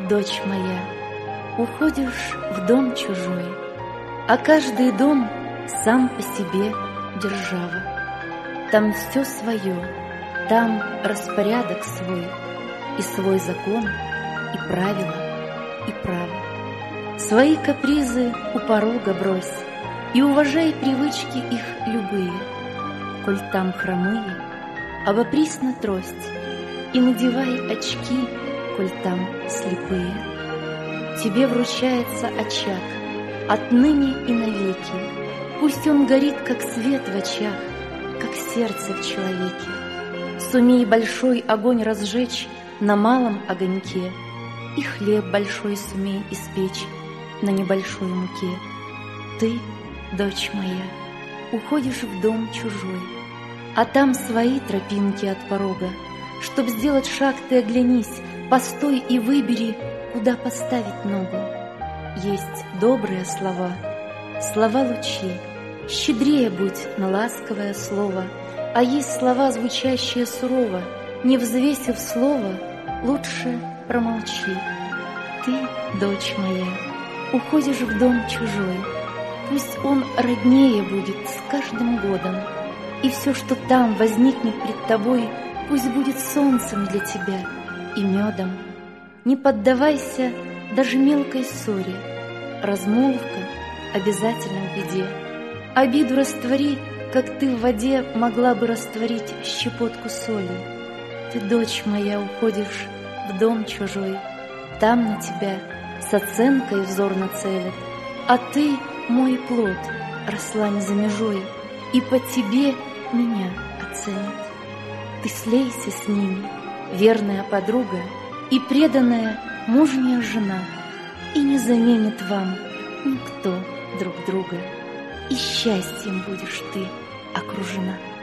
дочь моя, уходишь в дом чужой, а каждый дом сам по себе держава. Там все свое, там распорядок свой, и свой закон, и правила, и право. Свои капризы у порога брось, и уважай привычки их любые. Коль там хромые, обопрись на трость, и надевай очки, коль там слепые. Тебе вручается очаг отныне и навеки, пусть он горит, как свет в очах, как сердце в человеке. Сумей большой огонь разжечь на малом огоньке, и хлеб большой сумей испечь на небольшой муке. Ты, дочь моя, уходишь в дом чужой, а там свои тропинки от порога. Чтоб сделать шаг, ты оглянись, постой и выбери, куда поставить ногу. Есть добрые слова, слова лучи, щедрее будь на ласковое слово, а есть слова, звучащие сурово, не взвесив слово, лучше промолчи. Ты, дочь моя, уходишь в дом чужой, пусть он роднее будет с каждым годом, и все, что там возникнет пред тобой, пусть будет солнцем для тебя и медом. Не поддавайся даже мелкой ссоре, размолвка обязательно в беде. Обиду раствори, как ты в воде могла бы растворить щепотку соли. Ты, дочь моя, уходишь в дом чужой, там на тебя с оценкой взор нацелят, а ты, мой плод, росла не за межой, и по тебе меня оценят. Ты слейся с ними, верная подруга и преданная мужняя жена, и не заменит вам никто друг друга, и счастьем будешь ты окружена.